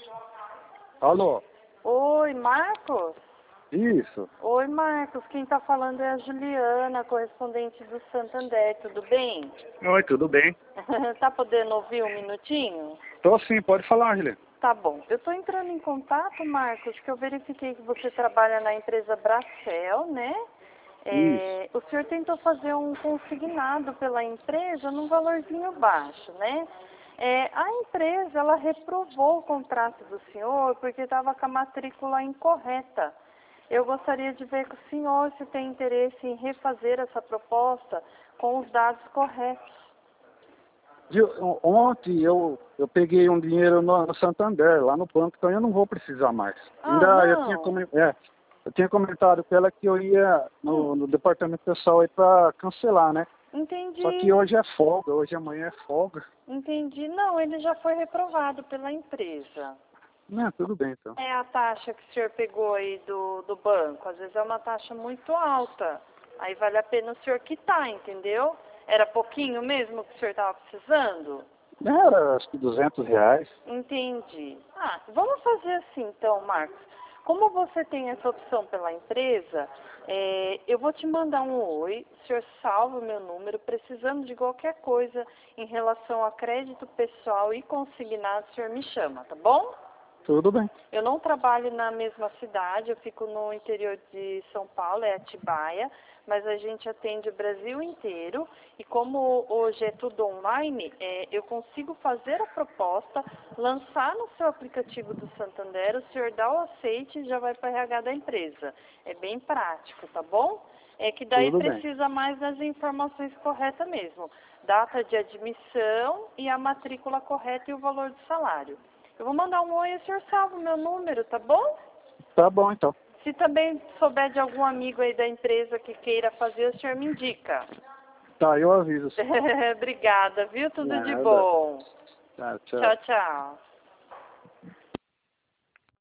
Alô? Oi, Marcos? Isso. Oi, Marcos. Quem está falando é a Juliana, correspondente do Santander. Tudo bem? Oi, tudo bem? Tá podendo ouvir um minutinho? Tô sim, pode falar, Juliana. Tá bom. Eu estou entrando em contato, Marcos, que eu verifiquei que você trabalha na empresa Bracel, né? Isso. O senhor tentou fazer um consignado pela empresa num valorzinho baixo, né? A empresa, ela reprovou o contrato do senhor porque estava com a matrícula incorreta. Eu gostaria de ver com o senhor se tem interesse em refazer essa proposta com os dados corretos. Ontem eu peguei um dinheiro no Santander, lá no banco, então eu não vou precisar mais. Ah, não? Eu tinha comentado com ela que eu ia no departamento pessoal aí para cancelar, né? Só que Entendi. hoje é folga, hoje e amanhã é folga. Entendi. Não, ele já foi reprovado pela empresa. Não, tudo bem então. É a taxa que o senhor pegou aí do banco. Às vezes é uma taxa muito alta. Aí vale a pena o senhor quitar, entendeu? Era pouquinho mesmo que o senhor estava precisando? Era acho que R$ 200. Entendi. Vamos fazer assim então, Marcos. Como você tem essa opção pela empresa, eu vou te mandar um oi, o senhor salva o meu número, precisando de qualquer coisa em relação a crédito pessoal e consignado, o senhor me chama, tá bom? Tudo bem. Eu não trabalho na mesma cidade, eu fico no interior de São Paulo, é Atibaia, mas a gente atende o Brasil inteiro e como hoje é tudo online, eu consigo fazer a proposta, lançar no seu aplicativo do Santander, o senhor dá o aceite e já vai para o RH da empresa. É bem prático, tá bom? É que daí Tudo bem. precisa mais das informações corretas mesmo. Data de admissão e a matrícula correta e o valor do salário. Eu vou mandar um oi e o senhor salva o meu número, tá bom? Tá bom então. Se também souber de algum amigo aí da empresa que queira fazer, o senhor me indica. Tá, eu aviso. Obrigada, viu? Tudo de Nada. bom. Tá, tchau. Tchau, tchau.